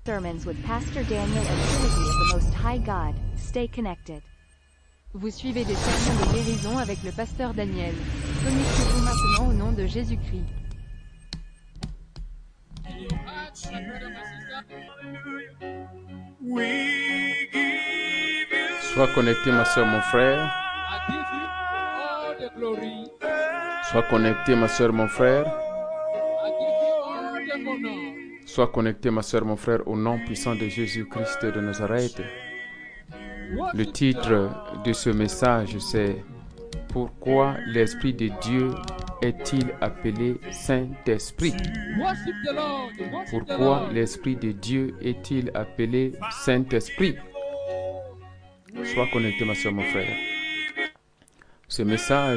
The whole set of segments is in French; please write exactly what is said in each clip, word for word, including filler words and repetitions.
Sermons with Pastor Daniel and Trinity of the Most High God. Stay connected. Vous suivez des sermons de guérison avec le pasteur Daniel. Connectez-vous maintenant au nom de Jésus-Christ. Sois connecté, ma soeur, mon frère. Sois connecté, ma soeur, mon frère. Sois connecté, ma soeur, mon frère, au nom puissant de Jésus-Christ de Nazareth. Le titre de ce message, c'est « Pourquoi l'Esprit de Dieu est-il appelé Saint-Esprit » Pourquoi l'Esprit de Dieu est-il appelé Saint-Esprit? Sois connecté, ma soeur, mon frère. Ce message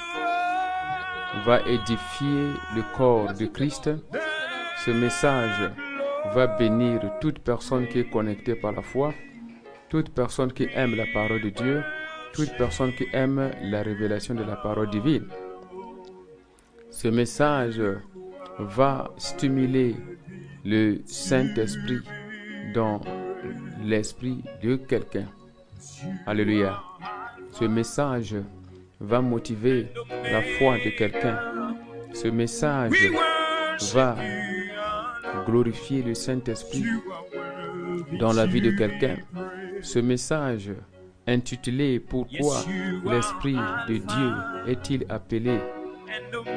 va édifier le corps de Christ. Ce message va bénir toute personne qui est connectée par la foi, toute personne qui aime la parole de Dieu, toute personne qui aime la révélation de la parole divine. Ce message va stimuler le Saint-Esprit dans l'esprit de quelqu'un. Alléluia. Ce message va motiver la foi de quelqu'un. Ce message va glorifier le Saint-Esprit dans la vie de quelqu'un. Ce message intitulé « Pourquoi l'Esprit de Dieu est-il appelé Saint-Esprit »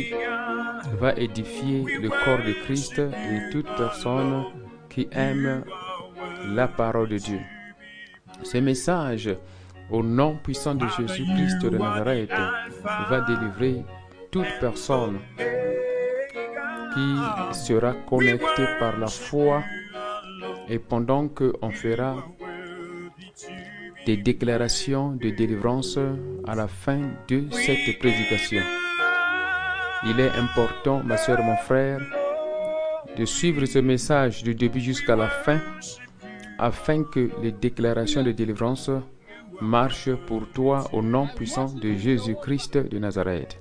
va édifier le corps de Christ et toute personne qui aime la parole de Dieu. Ce message, au nom puissant de Jésus-Christ de Nazareth, va délivrer toute personne qui sera connectée par la foi, et pendant qu'on fera des déclarations de délivrance à la fin de cette prédication. Il est important, ma soeur, mon frère, de suivre ce message du début jusqu'à la fin, afin que les déclarations de délivrance marchent pour toi au nom puissant de Jésus-Christ de Nazareth.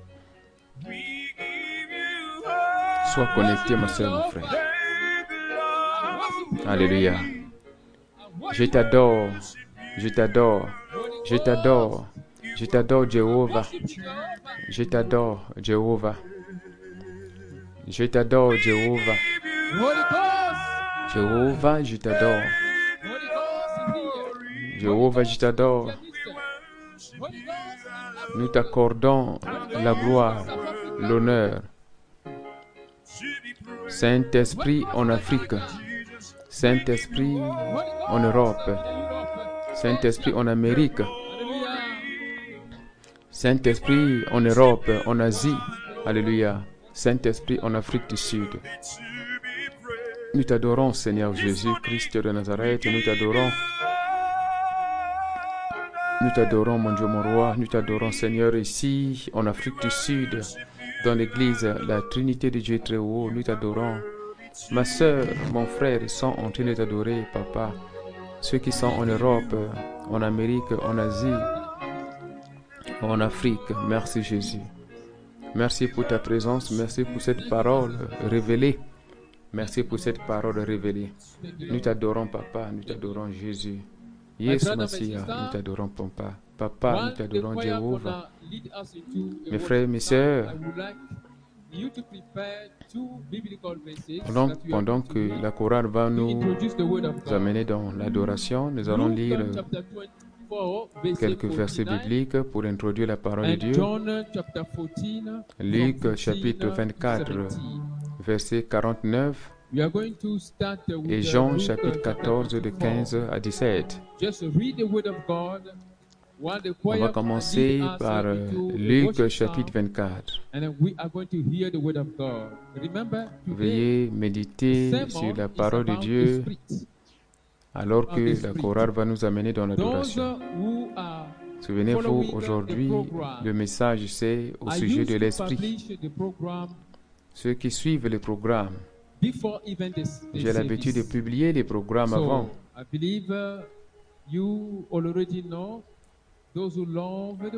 Sois connecté, ma soeur, mon frère. Alléluia. Je t'adore, je t'adore, je t'adore, je t'adore, Jéhovah. Je t'adore, Jéhovah. Je t'adore, Jéhovah. Jéhovah, je t'adore. Jéhovah, je t'adore. Nous t'accordons la gloire, l'honneur. Saint-Esprit en Afrique, Saint-Esprit en Europe, Saint-Esprit en Amérique, Saint-Esprit en Europe, en Asie, Alléluia, Saint-Esprit en Afrique du Sud. Nous t'adorons, Seigneur Jésus-Christ de Nazareth, nous t'adorons. Nous t'adorons, mon Dieu, mon roi, nous t'adorons, Seigneur, ici, en Afrique du Sud, dans l'église, la Trinité de Dieu très haut, nous t'adorons. Ma sœur, mon frère, ils sont en train de t'adorer, papa. Ceux qui sont en Europe, en Amérique, en Asie, en Afrique, merci Jésus. Merci pour ta présence, merci pour cette parole révélée. Merci pour cette parole révélée. Nous t'adorons, papa, nous t'adorons, Jésus. Yes, Messia, nous t'adorons, papa. Papa, nous t'adorons, Jéhovah. Mes frères, mes sœurs, pendant, pendant que la chorale va nous amener dans l'adoration, nous allons lire quelques versets bibliques pour introduire la parole de Dieu. Luc chapitre vingt-quatre, verset quarante-neuf. Et Jean chapitre quatorze, de quinze à dix-sept. On va commencer par Luc chapitre vingt-quatre. Veuillez méditer sur la parole de Dieu alors que la chorale va nous amener dans l'adoration. Souvenez-vous, aujourd'hui, le message c'est au sujet de l'Esprit. Ceux qui suivent le programme, j'ai l'habitude de publier les programmes avant.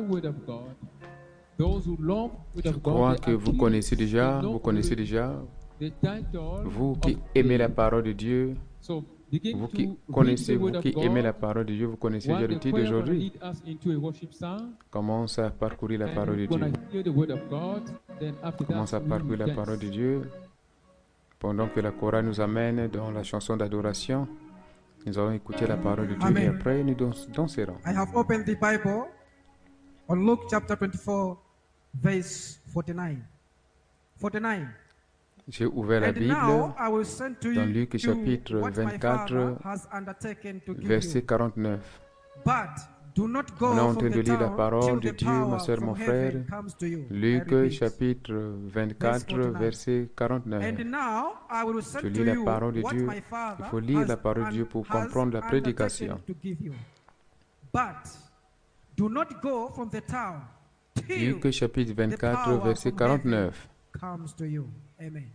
Je crois que vous connaissez déjà, vous connaissez déjà the title Vous of qui aimez la the- parole de Dieu, So begin vous to qui read connaissez, the vous word of qui aimez la God. parole de Dieu, vous connaissez While déjà le the titre choir gonna d'aujourd'hui. lead us into a worship song, Commence à parcourir la and parole de we're gonna Dieu. hear the word of God. Then after Commence à that, we parcourir will la parole dance. de Dieu. Pendant que la chorale nous amène dans la chanson d'adoration, nous allons écouter la parole de Dieu Amen. et après nous dans- danserons. I have opened the Bible on Luke chapter twenty-four, verse forty-nine. forty-nine. J'ai ouvert la And Bible now I will send to dans you Luc to chapitre what my vingt-quatre, Father has undertaken to give verset you. quarante-neuf. But do not go On est en from train the de lire la town parole till de the Dieu, ma power soeur, mon from frère. heaven comes to you. I Luc repeat. chapitre vingt-quatre, forty-nine. verset quarante-neuf. And now I will Je send lis to la you parole de what Dieu. my Father Il faut lire has la parole de un- Dieu pour has comprendre la undertaken prédication. to give you. But do not go from the town till Luc chapitre the vingt-quatre, power verset from heaven quarante-neuf. comes to you. Amen.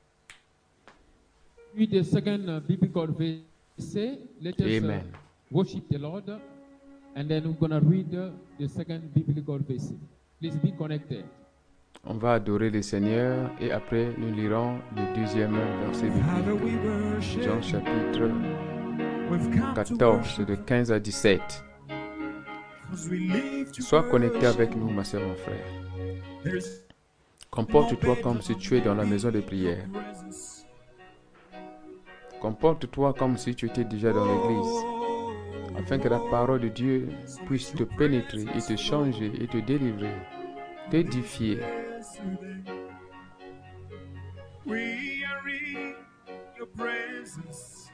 Read the second uh, biblical verse. Let us uh, Amen. worship the Lord, and then we're gonna read uh, the second biblical verse. Please be connected. On va adorer le Seigneur et après nous lirons le deuxième verset Father, biblique. we worship. Jean chapitre We've come to quatorze, worship de quinze à dix-sept. 'cause we live to Sois connecté worship. avec nous, ma soeur, mon frère. There's Comporte-toi comme si tu es dans la maison de prière. presence. Comporte-toi comme si tu étais déjà dans l'église, afin que la parole de Dieu puisse te pénétrer et te changer et te délivrer, t'édifier. We are in your presence.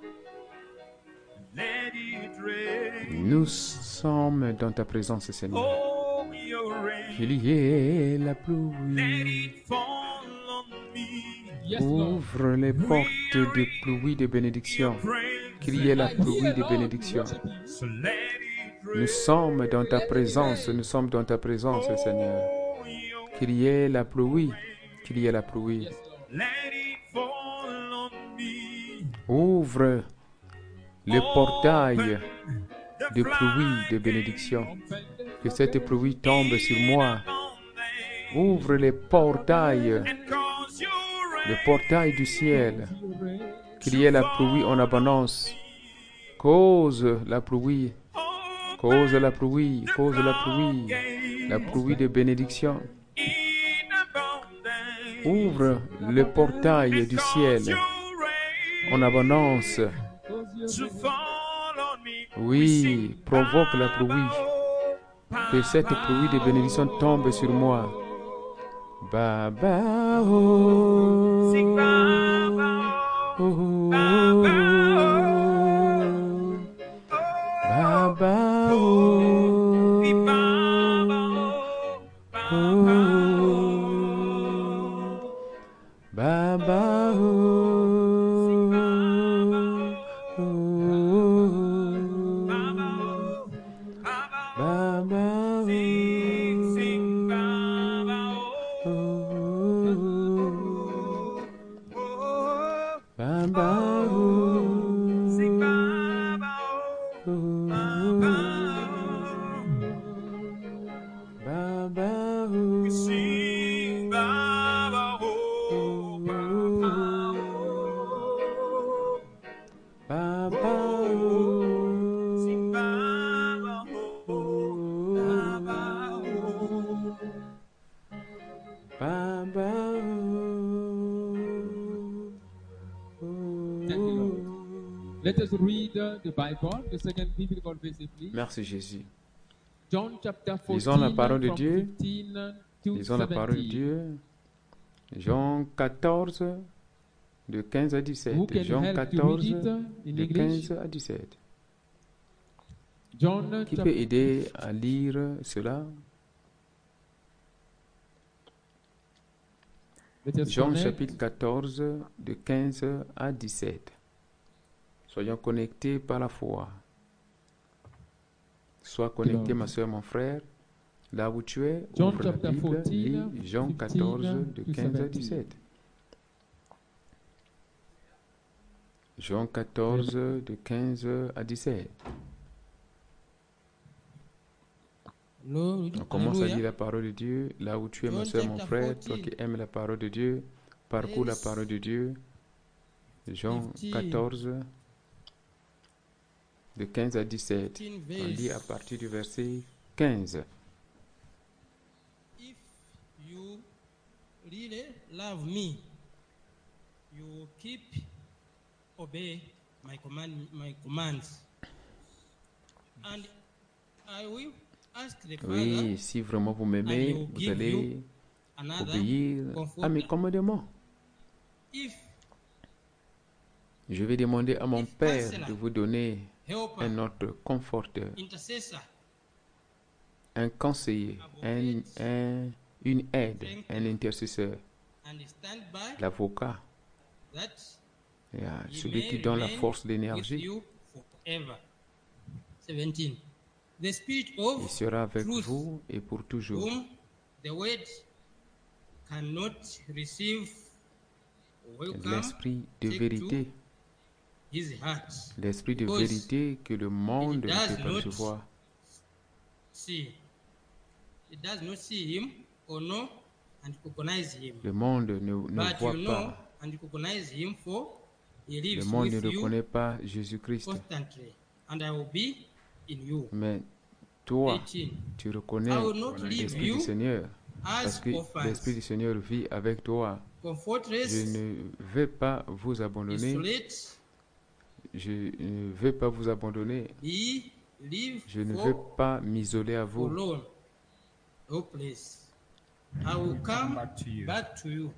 Let it rain. Nous sommes dans ta présence, Seigneur. Oh, your rain. Qu'il y ait la Let pluie. it fall on me. Yes, Lord. Ouvre les portes de pluie de bénédiction. Qu'il y ait la pluie de bénédiction. So let it rain. Nous sommes dans ta présence, nous sommes dans ta présence, Seigneur. Oh, your Qu'il y ait la pluie, qu'il y ait la pluie. Yes, Lord. let it fall on me. Ouvre le portail The de pluie de bénédiction. Que cette pluie tombe sur moi. Ouvre les portails, and cause your le rain. portail du ciel. Qu'il y ait la pluie en abondance. Cause la pluie, cause la pluie, cause la pluie, la pluie de bénédiction. In abundance. Ouvre le portail du ciel Your rain en abondance. to fall on me. Oui, provoque la pluie. Que cette pluie de bénédiction tombe sur moi. Baba oh, Sing Baba, oh, oh, Baba, Baba oh, oh, the Baba, Baba, Baba oh, Baba oh, sing, sing Baba, oh, Baba oh, sing Baba, oh, Baba oh, sing Baba, oh, Baba sing oh, Baba, oh, Baba Thank you, Lord. Let us read uh, the Bible, the second biblical verse, please. Merci Jésus. John chapter fourteen, Lisons la parole de from Dieu. fifteen to Lisons la parole de seventeen. Dieu. Jean quatorze, de quinze à dix-sept. Who can Jean help to read quatorze, it uh, in de English? quinze à dix-sept. John Qui peut chapter aider à lire cela? Let us Jean connect. chapitre quatorze, de quinze à dix-sept. Soyons connectés par la foi. Sois connecté, Lord. ma soeur, mon frère. Là où tu es, John ouvre la chapter Bible, fourteen, lis Jean fifteen quatorze, de to quinze à seventeen. dix-sept. Jean quatorze, de quinze à dix-sept. Lord, On commence à Alléluia. lire la parole de Dieu. Là où tu es, ma John soeur, mon chapter frère, toi fourteen. qui aimes la parole de Dieu, parcourt la parole de Dieu. Jean quatorze, de quinze à dix-sept. On lit à partir du verset quinze. If you really love me, you keep obey my command, my commands, and I will ask the Father, Oui, si vraiment vous m'aimez, vous allez obéir à mes commandements. if Je vais demander à mon Père de vous donner helper, un autre conforteur, intercessor, un conseiller, un, un- une aide, un intercesseur, and stand by l'avocat, that et, euh, he celui may qui donne la remain force with d'énergie. you forever. seventeen. The Spirit Il of sera avec truth, vous et pour toujours. whom the word cannot receive or welcome, L'esprit de take vérité, to his heart. l'esprit de Because vérité que le monde ne it does peut pas not recevoir. see. It does not see him or know and recognize him. Le monde ne, ne But voit you know pas. and recognize him, for he Le lives monde ne with you reconnaît pas Jésus-Christ. constantly, and I will be in you. Mais toi, eighteen. tu reconnais I will not leave l'Esprit you du Seigneur. Parce as que orphans, l'Esprit du Seigneur vit avec toi. Je comfortless, ne vais pas vous abandonner. isolate, Je ne vais pas vous abandonner. be, live Je ne for vais pas m'isoler à vous. alone, hopeless. I will come back to you. back to you.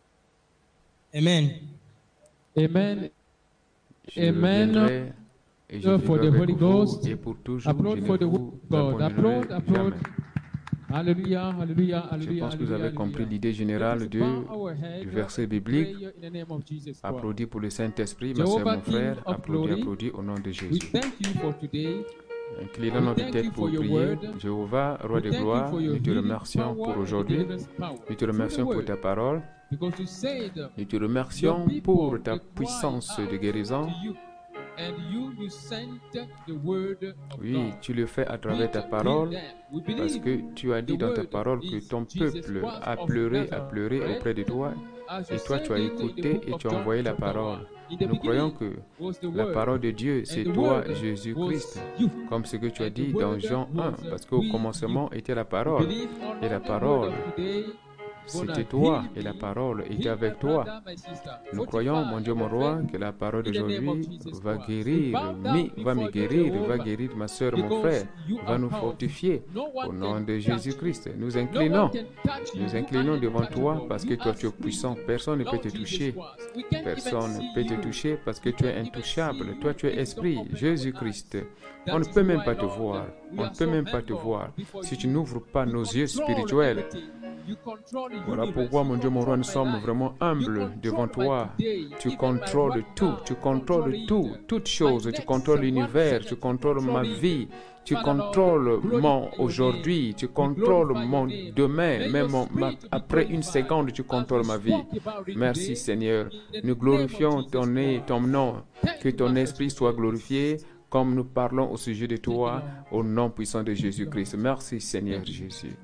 Amen. Amen. Je Amen. reviendrai et je For the vivrai Holy avec vous Ghost. et pour toujours. Je Applaud ne for the word vous of God. abandonnerai Applaud, applaud. jamais. Hallelujah, hallelujah, Je hallelujah. pense que vous hallelujah, avez compris hallelujah. l'idée générale Let us de, bow our head du verset in biblique. prayer in the name of Jesus Christ. Applaudis pour le Saint-Esprit, ma soeur, Jehovah, mon King frère. of Applaudis, glory, applaudis au nom de We Jésus. thank you for today. Inclinons We notre thank tête you pour for your prier. word. Jéhovah, roi We de thank you gloire, for your nous te healing remercions power pour and aujourd'hui. deliverance power. Nous te Through the remercions pour word. ta parole. Because you said Nous te your remercions people pour ta they cry puissance out de guérison. to you, and you, you sent the word of Oui, God. tu le fais à travers ta We parole. believe that. We Parce believe que tu as dit the dans ta word parole que is ton Jesus peuple Christ a of pleuré, a Nazareth. pleuré auprès de toi. As you Et toi, said tu as it in the écouté book et of tu as John envoyé la chapter parole. one. In the Nous croyons beginning que was the la word, parole de Dieu, and c'est the toi, word Jésus-Christ. was you. Comme ce que tu as And the dit dans word Jean un. was Parce qu'au with commencement you. était la We parole. believe on Et la the word parole, of today. c'était toi. Et la parole était avec toi. Nous croyons, mon Dieu, mon roi, que la parole d'aujourd'hui va guérir, mi- va me guérir, va guérir ma soeur, mon frère, va nous fortifier. Au nom de Jésus-Christ, nous inclinons, nous inclinons devant toi parce que toi tu es puissant. Personne ne peut te toucher. Personne ne peut te toucher parce que tu es intouchable. Toi tu es esprit, Jésus-Christ. On ne peut même pas te voir. On ne peut même pas te voir si tu n'ouvres pas nos yeux spirituels. Voilà pourquoi, mon Dieu, mon roi, nous sommes vraiment humbles devant toi. Tu contrôles tout, tu contrôles tout, toutes choses. Tu contrôles l'univers, tu contrôles ma vie, tu contrôles mon aujourd'hui, tu contrôles mon demain, même mon- ma- après une seconde, tu contrôles ma vie. Merci, Seigneur. Nous glorifions ton, nez, ton nom. Que ton esprit soit glorifié comme nous parlons au sujet de toi, au nom puissant de Jésus-Christ. Merci, Seigneur Jésus.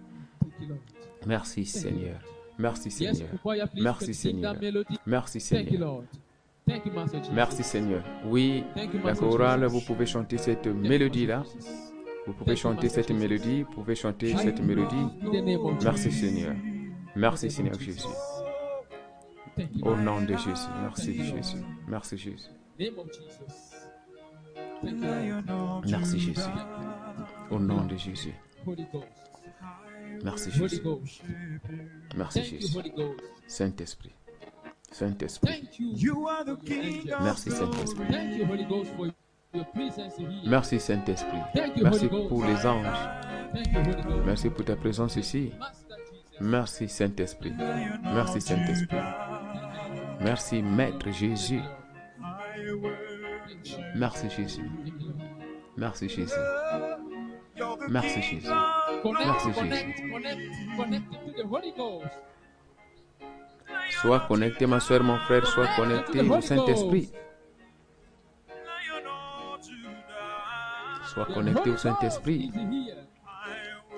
Merci Seigneur. Merci Seigneur. Merci Seigneur. Merci Seigneur. Merci Seigneur. Oui, la chorale, vous pouvez chanter cette mélodie-là. Vous pouvez chanter cette mélodie. Vous pouvez chanter cette mélodie. Merci Seigneur. Merci Seigneur Jésus. Au nom de Jésus. Merci Jésus. Merci Jésus. Merci Jésus. Au nom de Jésus. Merci Jésus. Merci Jésus. Saint-Esprit. Saint-Esprit. Merci Saint-Esprit. Merci Saint-Esprit. Merci pour les anges. Merci pour ta présence ici. Merci Saint-Esprit. Merci Saint-Esprit. Merci Maître Jésus. Merci Jésus. Merci Jésus. Merci Jésus. Merci Jésus. Sois connecté, ma soeur, mon frère, sois connecté au Saint-Esprit. Sois connecté au Saint-Esprit.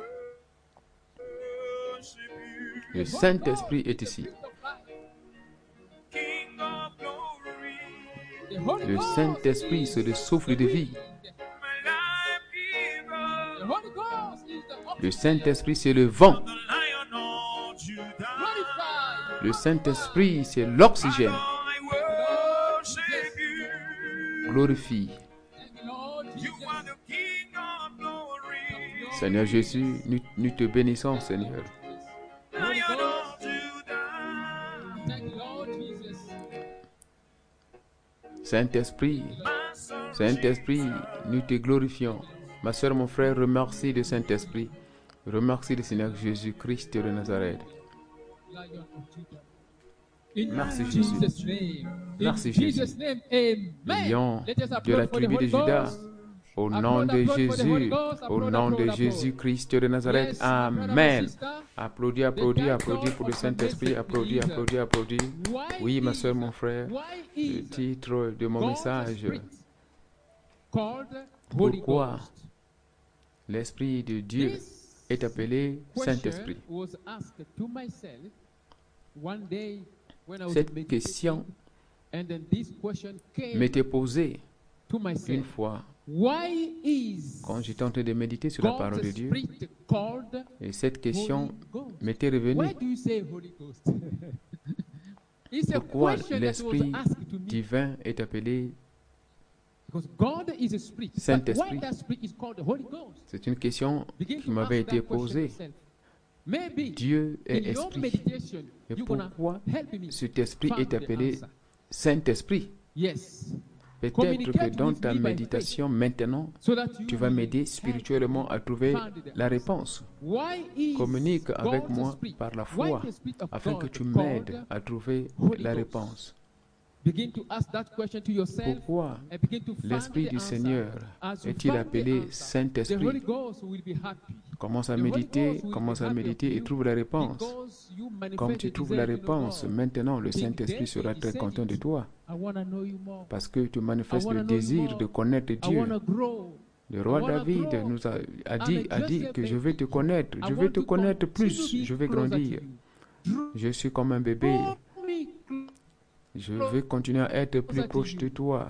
Le Saint-Esprit est ici. Le Saint-Esprit, c'est le souffle de vie. The Holy Ghost is the Le oxygen. Saint-Esprit, c'est le vent. Glorified. Le Saint-Esprit, c'est l'oxygène. Glorifie. Lord Jesus. Seigneur Jésus, nous, nous te bénissons, Seigneur. Holy Ghost. Thank you, Lord Jesus. Saint-Esprit, Saint-Esprit, nous te glorifions. Ma soeur, mon frère, remercie le Saint-Esprit. Remercie le Seigneur Jésus-Christ de Nazareth. Lion of Judah. In Merci, Jesus' Jésus. name. Merci, In Jésus. Jesus' name, amen. Lion Let us de applaud la for the tribu de Holy Judas, Ghost. au nom Applaud, de applaud for the Holy Jésus, Ghost. au Applaud, nom applaud, de applaud. Jésus-Christ de Nazareth. Yes, my brother, my Amen. sister. Applaudis, applaudis, thank applaudis God pour le for Saint-Esprit. the Applaudis, message, applaudis, applaudis. Why Oui, ma is- soeur, mon frère, Why le is titre de mon God's message, Spirit called Holy Pourquoi Ghost? l'Esprit de Dieu This est appelé question Saint-Esprit. was asked to myself one day when I was Cette meditating, question and then this question came m'était posée to une myself. fois Why is quand j'étais en train de méditer sur la parole de God's Dieu. Spirit called Et cette question Holy Ghost? m'était revenue. Why do you say Holy Ghost? It's a Pourquoi question that was l'Esprit asked to me divin est appelé? because God is a spirit. But Saint-Esprit. why that spirit is called the Holy Ghost? C'est une question Begin qui to m'avait ask été that question posée. yourself. Maybe Dieu est in your esprit. meditation, Et you're gonna pourquoi help me cet esprit find est the appelé answer. Saint-Esprit? Yes. Peut-être Communicate que dans with ta me by méditation maintenant, So that you tu vas will m'aider help spirituellement à trouver find the la answer. réponse. Why is Communique avec God's moi spirit? par la Why foi the spirit of afin que God tu called m'aides à trouver Holy la Ghost? réponse. Begin to ask that question to yourself Pourquoi and begin to find l'Esprit the du answer. Seigneur As you est-il find the appelé answer, the Holy Saint-Esprit? Ghost will be happy. Commence à The Holy méditer, Ghost will commence be à happy méditer of et you trouve la réponse. because you manifest Comme tu the trouves la desire to know réponse, God. maintenant le King Saint-Esprit David, sera he très said content it. de toi I wanna know you more. parce que tu manifestes I wanna le know you désir more. de connaître I Dieu. wanna grow. Le I roi wanna David grow. nous a, a And dit, I a just dit said, que je baby, vais te connaître, I je want vais te to connaître continue plus, to be je vais closer to grandir. you. Je suis comme un bébé, Draw me closer. je vais continuer à être plus to proche you. de toi.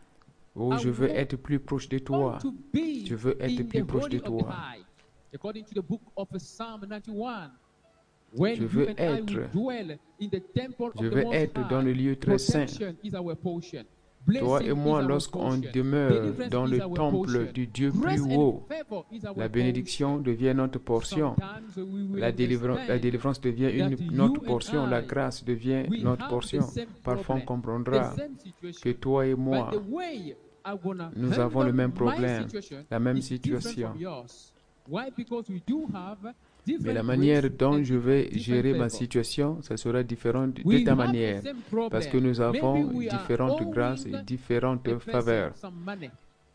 Oh, I je veux want être plus proche de toi. to be Je veux être in plus the proche de holy of the toi. high. According to the book of Psalm ninety-one, when Je you veux and I will être- dwell in the temple Je of the veux Most être dans High, le lieu très saint. protection is our portion. Toi Blessing et moi, is our lorsqu'on portion. demeure Deliverance dans is le our temple portion. du Dieu Grace plus and haut, favor is our la bénédiction portion. devient notre portion. Sometimes we will La délivrance, la understand délivrance devient une, that you notre and portion, la I, grâce devient we notre have portion. the same Parfois on problem, comprendra the same situation. que toi et moi, But the way I wanna nous handle avons le même my problème, situation la même is different situation. from yours. Why? Because we do have Mais different la manière grace dont and je vais different gérer ma favor. situation, ça sera différent de We ta have manière. the same problem. Parce que nous avons Maybe we are différentes owing grâces et a différentes person faveurs. some money.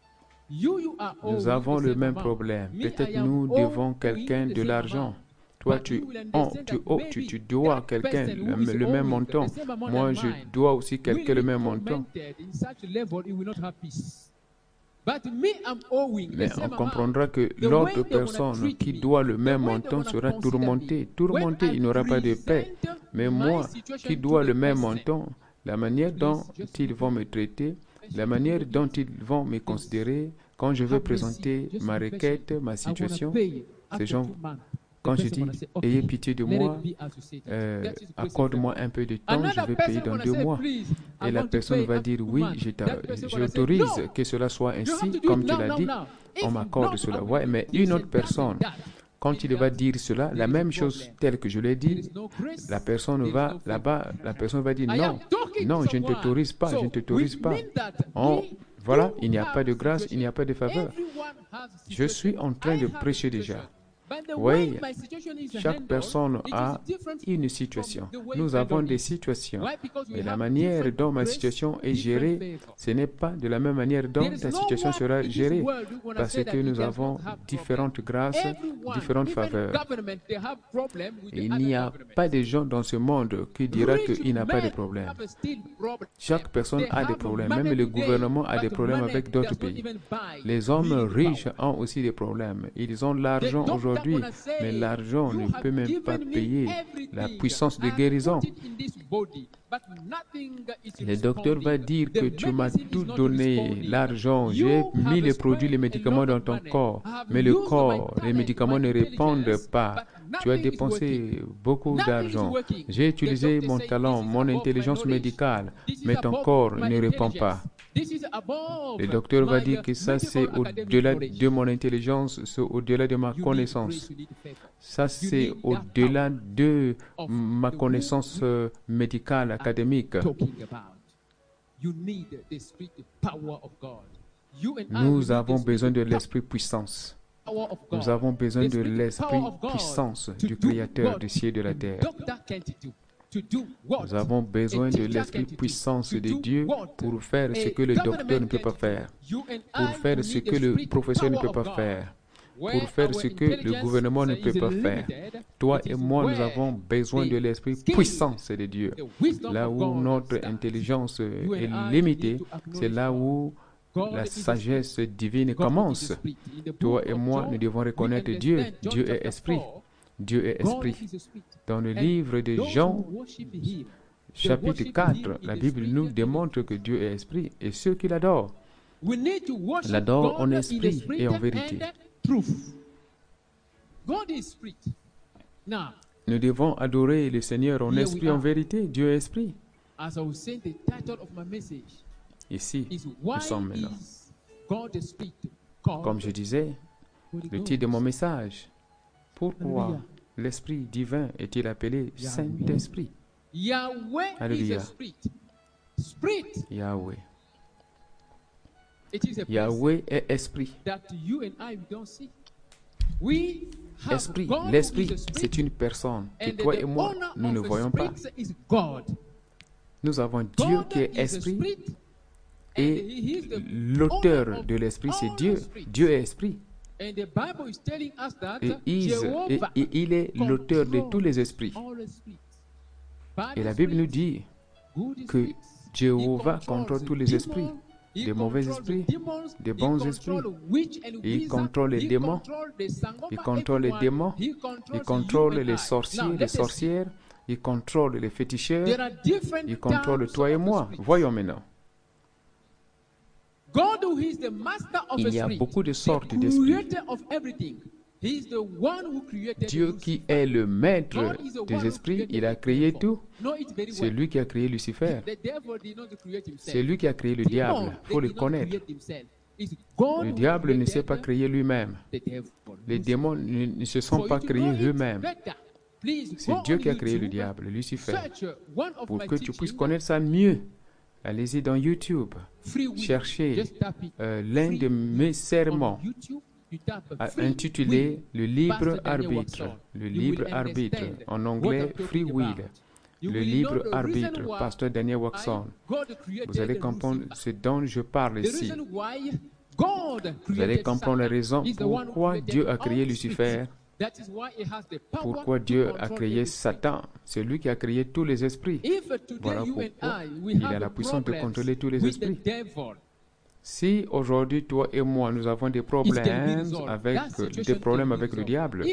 You, you are Nous owing avons the le same même amount. problème. Me, I Peut-être am nous owing devons quelqu'un the de same l'argent. amount. Toi, But tu, you will oh, understand tu, that oh, maybe tu, tu dois à that quelqu'un person le, who is le même owing montant. the same amount Moi, than je mine dois aussi will quelqu'un le be même montant. tormented in such a level he will not have peace. But me, I'm owing the Mais on same amount. comprendra que The way l'autre they wanna personne treat qui me, doit le the même way they montant wanna sera consider tourmenté. me. Tourmenté, When il I n'aura pas de paix. present Mais my moi, situation qui to dois the le même person, montant, la manière dont please just ils vont me traiter, la manière dont ils vont me considérer, quand je vais have mercy, présenter just ma be requête, patient. ma I wanna situation, pay after ces gens, two months. The quand je person dis wanna say, okay, ayez pitié de let moi, it be as you said it. euh, That is grace and accorde-moi favor. un peu de temps, je Another vais payer person dans wanna deux say, mois. please, I Et la want to personne pay va after dire two oui, months. je t'a- That person wanna say, j'autorise no. que cela soit You have ainsi, to do comme it tu now, l'as now, dit, now. on If m'accorde not, cela. I will Ouais, mais do this une autre and that and personne, that. quand In il va that, dire cela, there la is même a chose problem. telle que je l'ai There dit, is no grace, la personne there is va no favor. là-bas, la personne va dire I non, am talking non, to je ne someone. t'autorise pas, So, je ne t'autorise which pas. means that On, we voilà, do il n'y a have pas de grâce, il n'y a pas de faveur. Everyone has a Je suis situation. en train I de have a prêcher situation. déjà. But the Oui, way my situation is chaque handled, personne it is a different une from situation. the way Nous you avons handle des it. situations. Why? Because we Et la have manière different dont ma grace, situation est different gérée, favor. ce n'est pas de la même manière dont There is ta no situation one sera in this gérée. world who wanna Parce say que that he nous does not avons have différentes problem. grâces, Everyone, différentes even faveurs. government, they have problem with the Il other n'y a government. pas de gens dans ce monde qui dira Rich qu'il n'a pas de men problème. have a still problem. Chaque personne They a des have problèmes. money Même le today, gouvernement a but des problèmes money avec d'autres does not pays. even buy Les hommes real riches power. ont aussi des problèmes. Ils ont They l'argent don't aujourd'hui. aujourd'hui, mais l'argent ne peut même pas payer la puissance de guérison. Le docteur va dire que tu m'as tout donné, l'argent, j'ai mis les produits, les médicaments dans ton corps, mais le corps, les médicaments ne répondent pas. Tu as dépensé beaucoup d'argent. J'ai utilisé mon talent, mon intelligence médicale, mais ton corps ne répond pas. Le docteur va dire que ça, c'est au-delà de mon intelligence, c'est au-delà de ma connaissance. Ça, c'est au-delà de ma connaissance euh, médicale, académique. Nous avons besoin de l'esprit puissance. Nous avons besoin de l'esprit puissance du Créateur du ciel et de la terre. Nous avons besoin de l'esprit puissance de Dieu pour faire ce que le docteur ne peut pas faire, pour faire ce que le professeur ne peut pas faire, pour faire ce que le gouvernement ne peut pas faire. Toi et moi, nous avons besoin de l'esprit puissance de Dieu. Là où notre intelligence est limitée, c'est là où la sagesse divine commence. Toi et moi, nous devons reconnaître Dieu. Dieu est esprit. Dieu est esprit. Dans le livre de Jean, chapitre quatre, la Bible nous démontre que Dieu est esprit et ceux qui l'adorent l'adorent en esprit et en vérité. Nous devons adorer le Seigneur en esprit et en vérité. Dieu est esprit. Ici, nous sommes maintenant. Comme je disais, le titre de mon message, pourquoi l'Esprit divin est-il appelé Saint-Esprit? Alléluia. Yahweh. Yahweh est esprit. Esprit, l'esprit, c'est une personne que toi et moi, nous ne voyons pas. Nous avons Dieu qui est esprit et l'auteur de l'esprit, c'est Dieu. Dieu est esprit. Et il, et, et il est l'auteur de tous les esprits. Et la Bible nous dit que Jéhovah contrôle tous les esprits, des mauvais esprits, des bons esprits. Il contrôle les démons, il contrôle les démons, il contrôle les sorciers, les sorcières, il contrôle les féticheurs, il contrôle toi et moi. Voyons maintenant. Il y a beaucoup de sortes d'esprits. Dieu qui est le maître des esprits, il a créé tout. C'est lui qui a créé Lucifer. C'est lui qui a créé le diable. Il faut le connaître. Le diable ne s'est pas créé lui-même. Les démons ne, ne se sont pas créés eux-mêmes. C'est Dieu qui a créé le diable, Lucifer. Pour que tu puisses connaître ça mieux, allez-y dans YouTube. Cherchez euh, l'un de mes sermons intitulé Le libre arbitre. Le libre arbitre, en anglais Free Will. Le libre arbitre, pasteur Daniel Watson. Vous allez comprendre ce dont je parle ici. Vous allez comprendre la raison pourquoi Dieu a créé Lucifer, pourquoi Dieu a créé Satan. C'est lui qui a créé tous les esprits. Voilà pourquoi il a la puissance de contrôler tous les esprits. Si aujourd'hui, toi et moi, nous avons des problèmes avec, des problèmes avec le diable,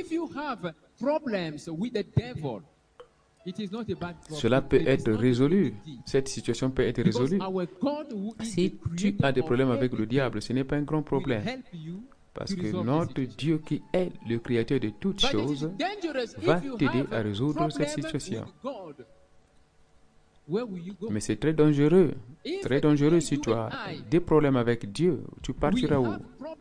cela peut être résolu. Cette situation peut être résolue. Si tu as des problèmes avec le diable, ce n'est pas un grand problème. Parce que notre Dieu qui est le créateur de toutes choses va t'aider à résoudre cette situation. Mais c'est très dangereux. Très dangereux si tu as des problèmes avec Dieu. Tu partiras où?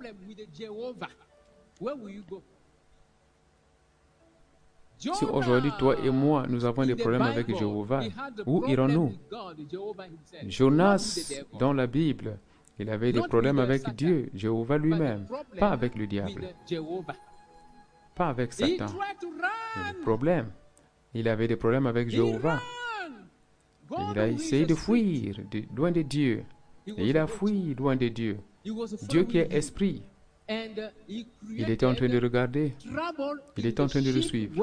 Si aujourd'hui, toi et moi, nous avons des problèmes avec Jéhovah, où irons-nous? Jonas, dans la Bible, il avait des problèmes avec Dieu, Jéhovah lui-même, pas avec le diable, pas avec Satan. Le problème, il avait des problèmes avec Jéhovah. Et il a essayé de fuir de, loin de Dieu. Et il a fui loin de Dieu. Dieu qui est esprit. Il était en train de regarder. Il était en train de le suivre.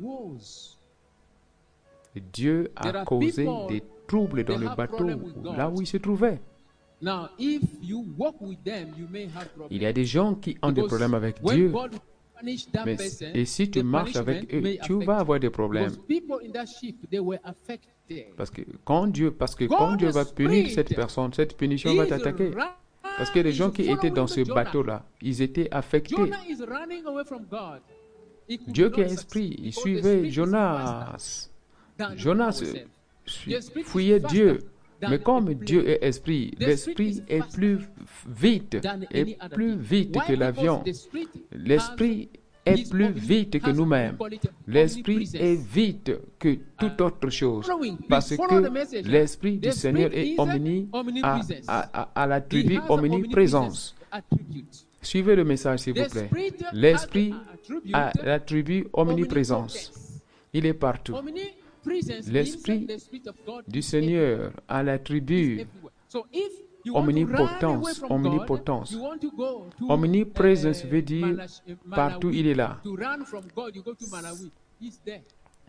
Et Dieu a causé des troubles dans le bateau, là où il se trouvait. Il y a des gens qui ont des problèmes avec Dieu punish that Mais, person, et si tu the marches avec punishment eux, may tu affect vas you. avoir des problèmes. Because people in that ship, they were affected. Parce que quand Dieu, parce que quand Dieu va punir cette personne, cette punition va t'attaquer. Parce que les gens qui étaient dans ce bateau-là, ils étaient affectés. Jonah is running away from God. He could Dieu qui not est esprit, succeed il because the suivait spirit is Jonas. faster than Jonas ourselves. su- The spirit is fuyait faster Dieu. than Mais comme the Dieu plane. est esprit, The l'esprit spirit is est faster plus vite, than est any other plus thing. vite Why? que Because l'avion. the spirit L'esprit has est his plus omni- vite que has nous-mêmes. what we call it L'esprit omnipresence. est vite que toute autre chose. Following, please Parce follow the que message. l'esprit du The Seigneur spirit est is omni, à, omnipresence. à, à, à He l'attribut has omniprésence. attribute. Suivez le message, s'il vous The plaît. spirit L'esprit has attribute a l'attribut omniprésence. omnipotence. Il est partout. Omnipresence L'esprit means the spirit of God du is Seigneur a l'attribut everywhere. So if you want to omnipotence, run away from omnipotence. God, you want to go to, Omnipresence uh, veut dire Malash- uh, partout Malawi. il est là. To run from God, you go to Malawi. He's there.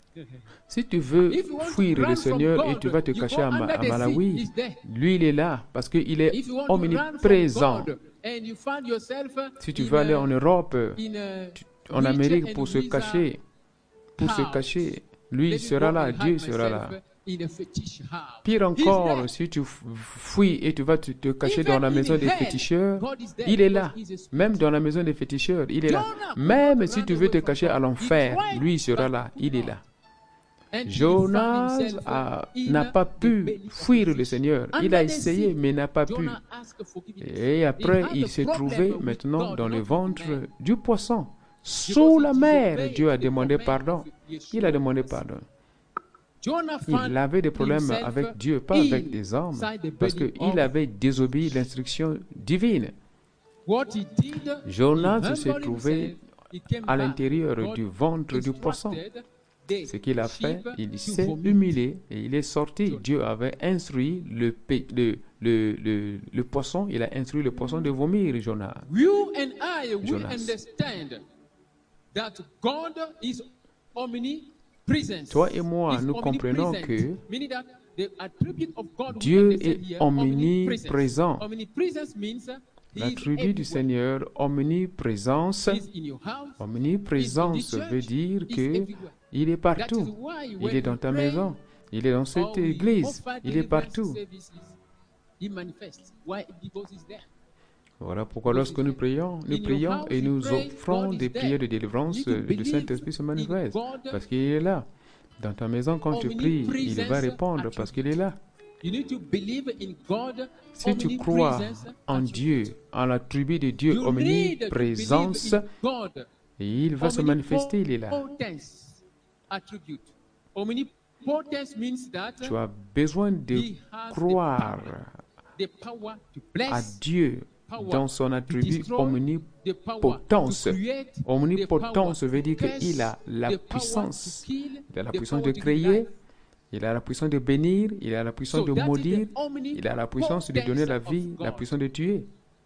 Si tu veux If you want to fuir run le from Seigneur et God, tu vas te you cacher go à, Ma- under à the sea, Malawi, he's there. lui il est là parce qu'il est If you want to run from omniprésent. God, and you find yourself Si tu in, veux aller en uh, Europe, in, uh, en wheelchair Amérique and pour se visa cacher, pour se house, cacher, lui let il me sera go là, and Dieu hide sera là. myself in a fetish house. Pire He's encore, there. si tu f- fuis et tu vas te, te cacher Even dans la in maison des hell, féticheurs, God is there il est because là. he's a spirit. Même dans la maison des féticheurs, il est là. Jonah could Même not si run tu veux away te from cacher à God. l'enfer, He tried, lui il sera but là, could il est not. là. And he Jonas found himself a- in n'a pas the pu belly of fuir the le fish. Seigneur. Il Under a the essayé, sea, mais n'a pas pu. Jonah asked forgiveness. Et après, He had il a s'est problem trouvé with maintenant God, dans not le with ventre man. du poisson. Sous la he mer, disobeyed Dieu a the demandé command pardon. of Yeshua. Il a demandé pardon. Jonah found Il avait des problèmes himself avec Dieu, pas avec des hommes, inside the parce belly qu'il of avait désobéi l'instruction divine. What he did, Jonas he s'est humbled trouvé himself, he came à back. l'intérieur God du ventre du poisson. instructed the Ce qu'il a fait, sheep il to s'est vomit. humilié et il est sorti. Dieu avait instruit le, pe- le, le, le, le poisson, il a instruit le poisson de vomir Jonas. You and I will Jonas. understand that God is omnipresent. Toi et moi, Is nous comprenons omnipresent, que meaning that the attribute of God we Dieu understand est here, omniprésent. Omnipresence means he is L'attribut du everywhere. Seigneur, omniprésence, He is in your house. omniprésence veut dire He is que everywhere. il est That is partout. why Il when est dans we ta pray, maison, il est dans or cette we église, offer il est deliverance partout. services, he manifests. Why? Because he's there. Voilà pourquoi lorsque nous prions, nous In your prions house, et you nous pray, offrons God is des there. prières de délivrance, You need to le believe Saint-Esprit se manifeste. God, Parce qu'il est là. Dans ta maison, quand tu pries, il va répondre parce qu'il est là. You need to believe in God, Si tu crois omnipresence, en Dieu, en l'attribut de Dieu, you need to omniprésence, believe in God, et il va se manifester, il est là. omnipotence attribute. Omnipotence means that Tu as besoin de he has croire the power to à bless, Dieu power dans son to attribut destroy, the power omnipotence. to create, the Omnipotence power veut dire to curse, qu'il a la the power puissance. to kill, Il a la the puissance power de to créer, give life. il a la puissance de bénir, il a la puissance So de that is maudire, the omnipotence il a la puissance de donner la vie, of la God. puissance de tuer.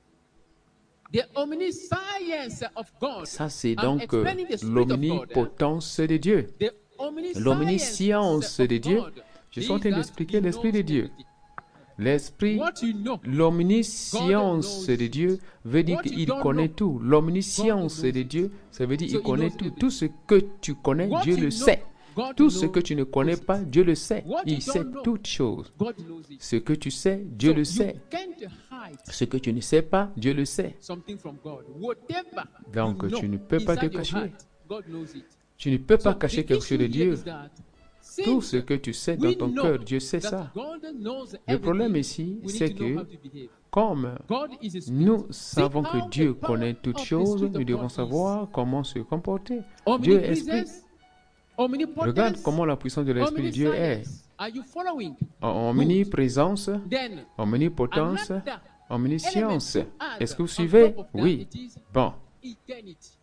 The omniscience of God. Ça, c'est I'm donc euh, explaining the spirit of God. l'omnipotence de Dieu. The omniscience L'omniscience of de Dieu. God Je suis en is train that d'expliquer he l'esprit de knows Dieu. everything. L'esprit, What you know, l'omniscience de Dieu veut dire What you qu'il don't connaît know, tout. L'omniscience God knows de it. Dieu, ça veut dire So qu'il he connaît knows tout. everything. Tout ce que tu connais, What Dieu you le know, sait. God Tout ce knows que tu ne connais it. pas, Dieu le sait. What you Il sait don't know, toutes choses. God knows it. Ce que tu sais, Dieu So le you sait. can't hide Ce que tu ne sais pas, Dieu le sait. something from God. Whatever Donc, you know tu ne peux pas te inside your cacher. heart, God knows it. Tu ne peux pas So cacher the quelque chose de issue here Dieu. is that Tout since ce que tu sais dans we ton know cœur, Dieu sait that ça. God knows Le problème everything, ici, we need c'est to know que how to behave. comme God is a spirit. nous See savons how que Dieu the power connaît toutes of the choses, Spirit of nous devons God is. savoir comment se comporter. Dieu est esprit. Omnipresence, omnipotence, Regarde comment la puissance de l'esprit de Dieu est. omniscience. Are you following? En omniprésence, Then, omnipotence, another omniscience. element to add Est-ce que vous on suivez? top of that, Oui. it is Bon. eternity.